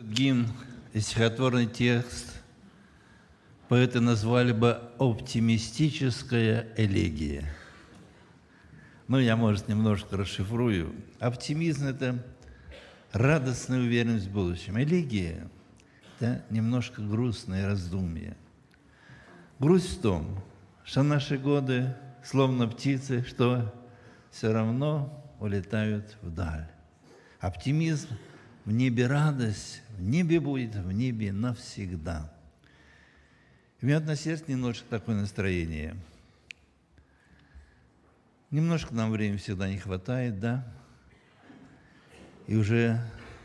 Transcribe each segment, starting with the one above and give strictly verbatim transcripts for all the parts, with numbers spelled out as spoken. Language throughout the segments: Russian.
Гимн и стихотворный текст поэты назвали бы «оптимистическая элегия». Ну, я, может, немножко расшифрую. Оптимизм – это радостная уверенность в будущем. Элегия – это немножко грустное раздумье. Грусть в том, что наши годы, словно птицы, что все равно улетают вдаль. Оптимизм – в небе радость, в небе будет, в небе навсегда. У меня на сердце немножко такое настроение. Немножко нам времени всегда не хватает, да? И уже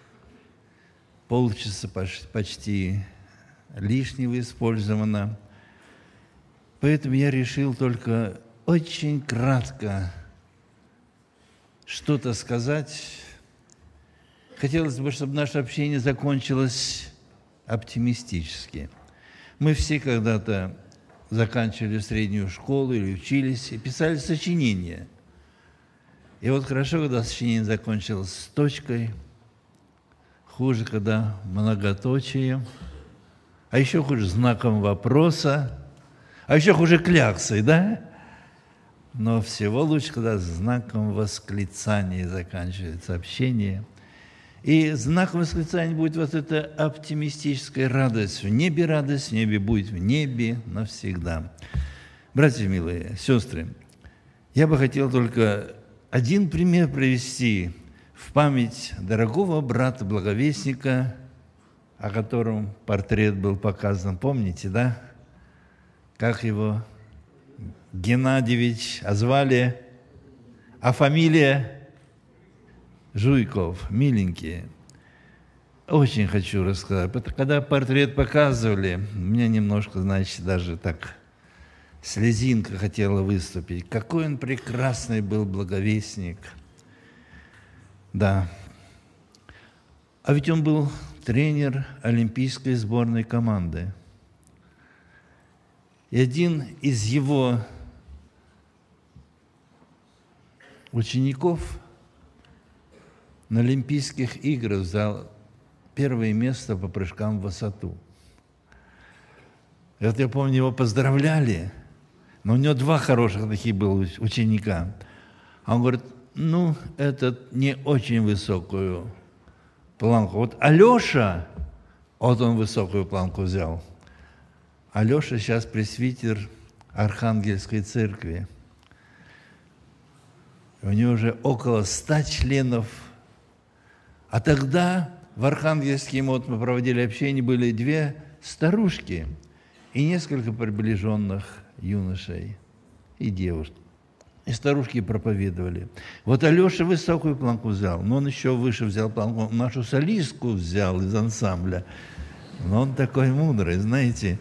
полчаса почти лишнего использовано. Поэтому я решил только очень кратко что-то сказать. Хотелось бы, чтобы наше общение закончилось оптимистически. Мы все когда-то заканчивали среднюю школу или учились и писали сочинения. И вот хорошо, когда сочинение закончилось с точкой, хуже, когда многоточием, а еще хуже знаком вопроса, а еще хуже кляксой, да? Но всего лучше, когда знаком восклицания заканчивается общение. И знаком восклицания будет вот эта оптимистическая радость. В небе радость, в небе будет, в небе навсегда. Братья милые, сестры, я бы хотел только один пример привести в память дорогого брата Благовестника, о котором портрет был показан. Помните, да? Как его? Геннадьевич, а звали? А фамилия? Жуйков, миленькие. Очень хочу рассказать. Когда портрет показывали, у меня немножко, значит, даже так слезинка хотела выступить. Какой он прекрасный был благовестник. Да. А ведь он был тренер олимпийской сборной команды. И один из его учеников на Олимпийских играх взял первое место по прыжкам в высоту. И вот я помню, его поздравляли, но у него два хороших таких было ученика. А он говорит, ну, этот не очень высокую планку. Вот Алеша, вот он высокую планку взял. Алеша сейчас пресвитер Архангельской церкви. У него уже около ста членов. А тогда в Архангельске, вот мы проводили общение, были две старушки и несколько приближенных юношей и девушек. И старушки проповедовали. Вот Алеша высокую планку взял, но он еще выше взял планку, нашу солистку взял из ансамбля. Но он такой мудрый, знаете.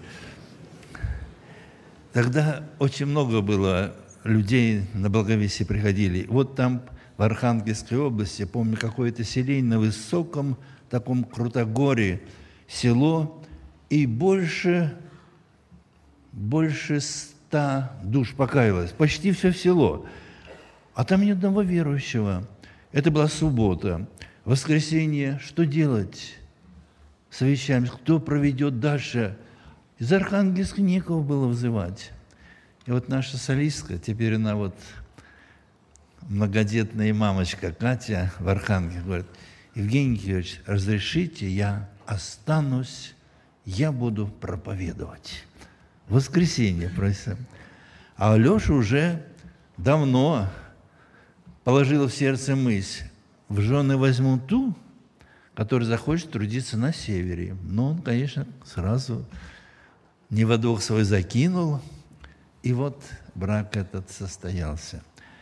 Тогда очень много было людей на благовестие приходили. Вот там в Архангельской области, помню, какое-то селение на высоком таком крутогоре, село, и больше, больше ста душ покаялось, почти все село. А там ни одного верующего. Это была суббота. В воскресенье что делать? Совещаемся, кто проведет дальше? Из Архангельска некого было вызывать. И вот наша солистка, теперь она вот многодетная мамочка Катя в Архангельске говорит, Евгений Николаевич, разрешите, я останусь, я буду проповедовать. В воскресенье, просим. А Алеша уже давно положила в сердце мысль, в жены возьму ту, которая захочет трудиться на севере. Но он, конечно, сразу неводок свой закинул, и вот брак этот состоялся.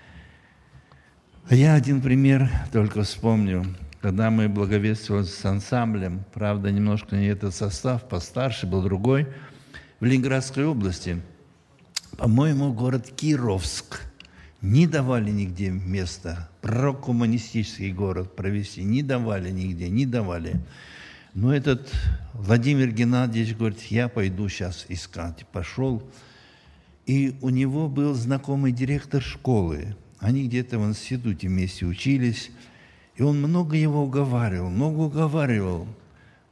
А я один пример только вспомню. Когда мы благовествовали с ансамблем, правда, немножко не этот состав, постарше, был другой, в Ленинградской области, по-моему, город Кировск, не давали нигде места, прокоммунистический город провести, не давали нигде, не давали. Но этот Владимир Геннадьевич говорит, я пойду сейчас искать. Пошел, и у него был знакомый директор школы. Они где-то в институте вместе учились, и он много его уговаривал, много уговаривал.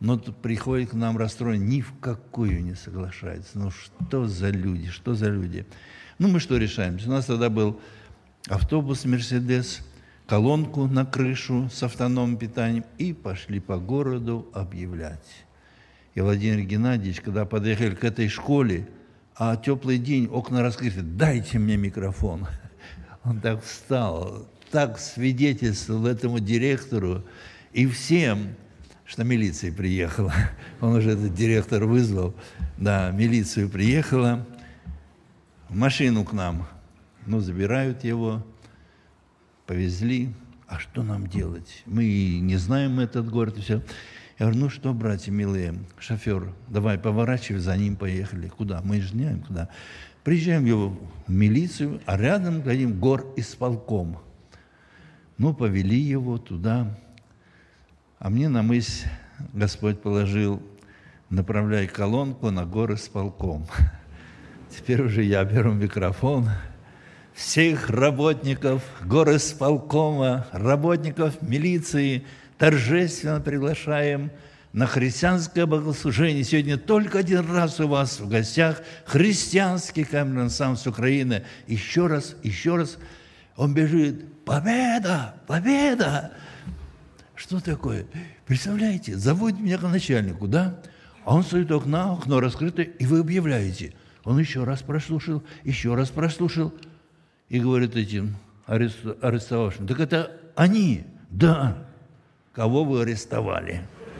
но тут приходит к нам расстроен, ни в какую не соглашается. Ну что за люди, что за люди? Ну мы что решаем? У нас тогда был автобус «Мерседес», колонку на крышу с автономным питанием, и пошли по городу объявлять. И Владимир Геннадьевич, когда подъехали к этой школе, а теплый день, окна раскрыты, дайте мне микрофон. Он так встал, так свидетельствовал этому директору и всем, что милиция приехала. Он уже этот директор вызвал, да, милицию приехала, в машину к нам, ну, забирают его, повезли. А что нам делать? Мы не знаем этот город и все. Я говорю, ну что, братья милые, шофер, давай поворачивай, за ним поехали. Куда? Мы же не знаем, куда. Приезжаем его в милицию, а рядом, глядим, горисполком. Ну, повели его туда. А мне на мысль Господь положил, направляй колонку на горисполком. Теперь уже я беру микрофон. Всех работников горисполкома, работников милиции торжественно приглашаем на христианское богослужение. Сегодня только один раз у вас в гостях христианский камерный ансамбль с Украины. Еще раз, еще раз. Он бежит. Победа! Победа! Что такое? Представляете, заводит меня к начальнику, да? А он стоит у окна, окно раскрыто, и вы объявляете. Он еще раз прослушал, еще раз прослушал. И говорит этим арестовавшим, так это они, да. Кого вы арестовали?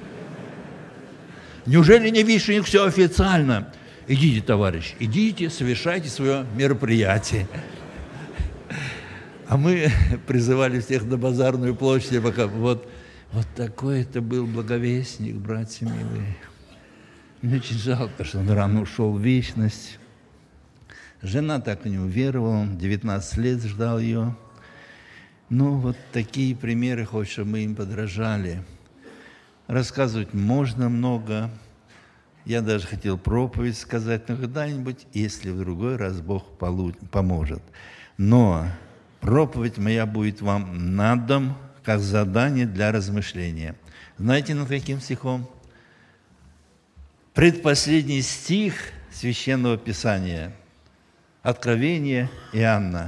Неужели не видишь, у них все официально? Идите, товарищ, идите, совершайте свое мероприятие. А мы призывали всех на базарную площадь, пока вот, вот такой это был благовестник, братья милые. Мне очень жалко, что он рано ушел в вечность. Жена так и не уверовала, девятнадцать лет ждал ее. Ну, вот такие примеры, хоть чтобы мы им подражали. Рассказывать можно много. Я даже хотел проповедь сказать, но когда-нибудь, если в другой раз Бог поможет. Но проповедь моя будет вам на дом, как задание для размышления. Знаете, над каким стихом? Предпоследний стих Священного Писания. Откровение Иоанна.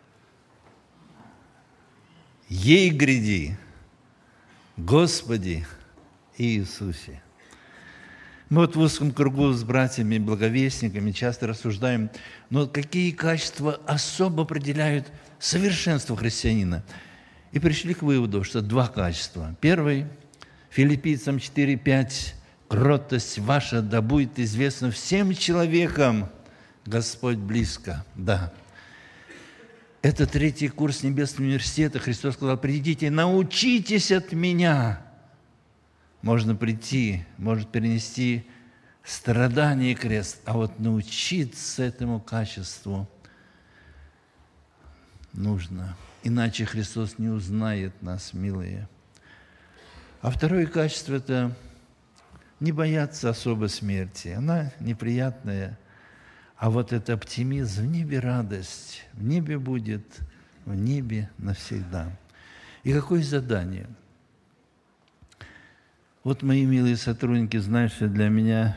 Ей гряди, Господи Иисусе. Мы вот в узком кругу с братьями, благовестниками часто рассуждаем, но какие качества особо определяют совершенство христианина? И пришли к выводу, что два качества. Первый, Филиппийцам четыре пять, кротость ваша да будет известна всем человекам, Господь близко, да. Это третий курс Небесного университета. Христос сказал, придите, научитесь от меня. Можно прийти, может перенести страдание и крест, а вот научиться этому качеству нужно. Иначе Христос не узнает нас, милые. А второе качество – это не бояться особо смерти. Она неприятная. А вот это оптимизм, в небе радость, в небе будет, в небе навсегда. И какое задание? Вот, мои милые сотрудники, знают, что для меня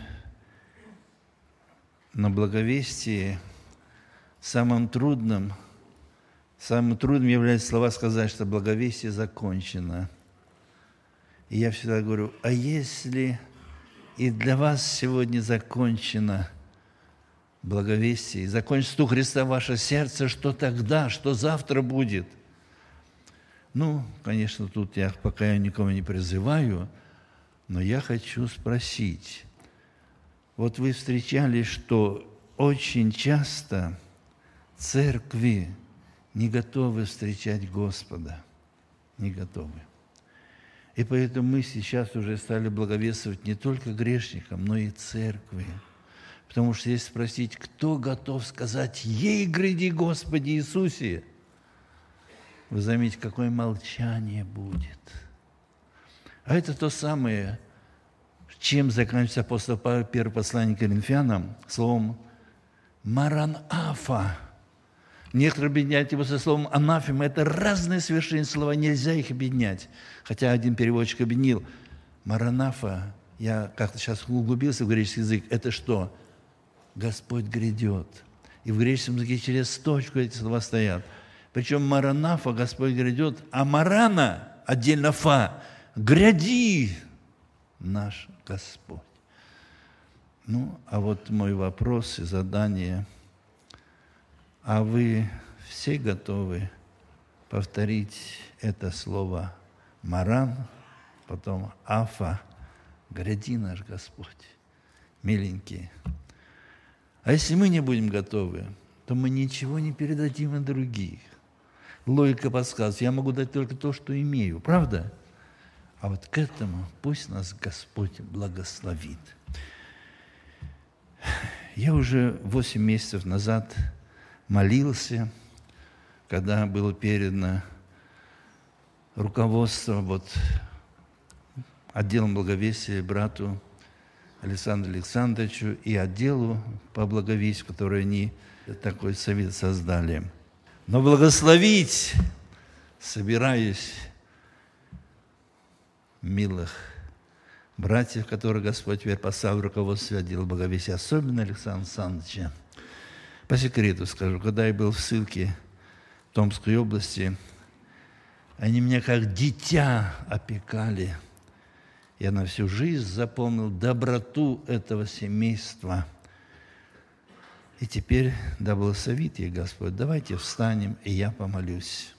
на благовестии самым трудным, самым трудным является слова сказать, что благовестие закончено. И я всегда говорю, а если и для вас сегодня закончено благовестие, и закончится у Христа ваше сердце, что тогда, что завтра будет? Ну, конечно, тут я пока я никого не призываю, но я хочу спросить. Вот вы встречали, что очень часто церкви не готовы встречать Господа, не готовы. И поэтому мы сейчас уже стали благовествовать не только грешникам, но и церкви. Потому что если спросить, кто готов сказать «Ей гряди, Господи Иисусе», вы заметите, какое молчание будет. А это то самое, чем заканчивается апостол Павел, первое послание к Коринфянам, словом «маранаафа». Некоторые объединяют его со словом «анафема». Это разные совершенно слова, нельзя их объединять. Хотя один переводчик объединил «маранафа» я как-то сейчас углубился в греческий язык, это что? Господь грядет. И в греческом языке через точку эти слова стоят. Причем маранафа, Господь грядет, а марана, отдельно фа, гряди, наш Господь. Ну, а вот мой вопрос и задание. А вы все готовы повторить это слово «маран», потом «афа», «гряди наш Господь», миленькие. А если мы не будем готовы, то мы ничего не передадим и других. Логика подсказывает, я могу дать только то, что имею, правда? А вот к этому пусть нас Господь благословит. Я уже восемь месяцев назад молился, когда было передано руководство вот, отделом благовестия брату Александру Александровичу и отделу по благовестию, который они такой совет создали. Но благословить собираюсь милых братьев, которых Господь теперь поставил в руководстве отдела благовестия, особенно Александра Александровича. По секрету скажу, когда я был в ссылке в Томской области, они меня как дитя опекали. Я на всю жизнь запомнил доброту этого семейства. И теперь, да благословит их Господь, давайте встанем, и я помолюсь.